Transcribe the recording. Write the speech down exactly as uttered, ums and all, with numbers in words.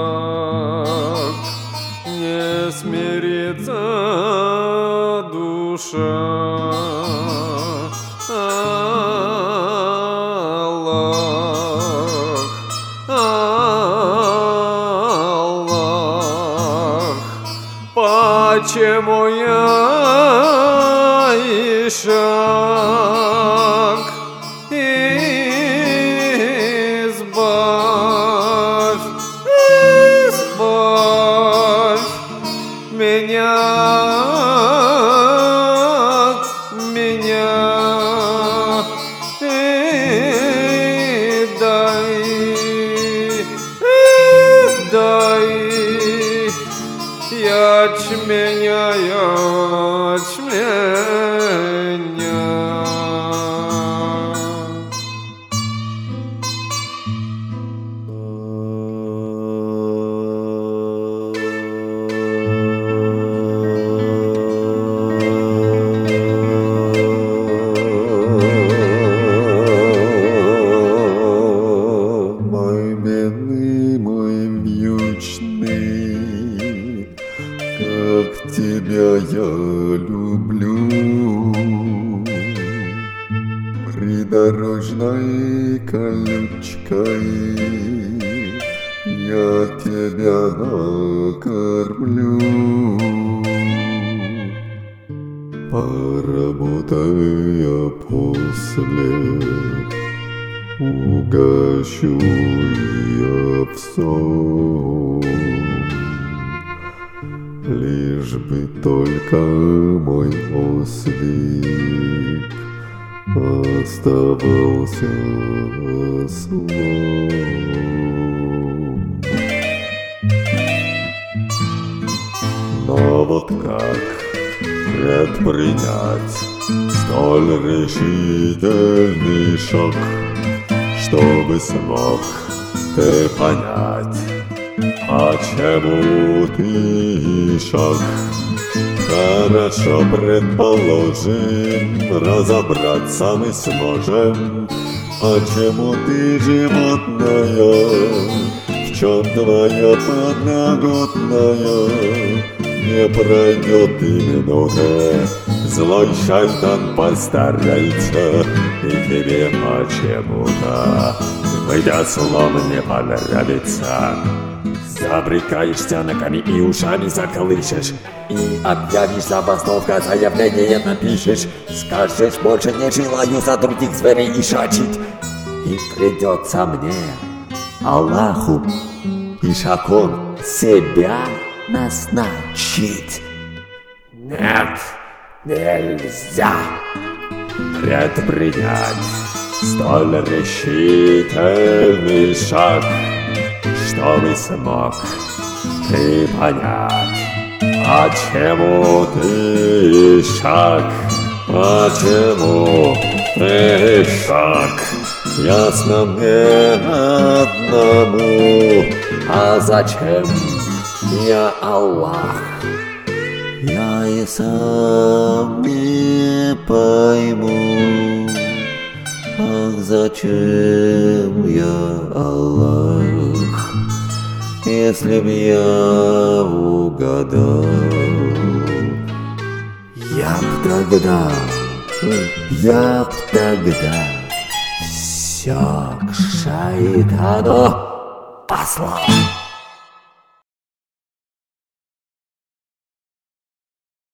не смирится душа. Аллах, Аллах, почему я Ишак? Избавь, избавь меня, меня, и дай, и дай ячменя, ячменя. Как тебя я люблю, придорожной колючкой я тебя накормлю. Поработая после, угощу я в сон. Лишь бы только мой ослик оставался ослом. Но вот как предпринять столь решительный шаг, чтобы смог ты понять, почему ты Ишак? Хорошо, предположим, разобраться мы сможем. Почему ты животное? В чем твоя подноготная? Не пройдет и минуты, злой шайтан постарается, и тебе почему-то выйдя слом не понравится. Забрыкаешься ногами и ушами заколышешь, и объявишь забастовка, заявление напишешь. Скажешь, больше не желаю за других зверей ишачить, и придется мне, Аллаху, Ишаком себя назначить. Нет, нельзя предпринять столь решительный шаг, чтобы смог ты понять, почему ты Ишак, почему ты Ишак. Ясно мне одному, а зачем я Аллах, я и сам не пойму. Ах, зачем я Аллах, если б я угадал, я б тогда, я б тогда все к шайтану послал.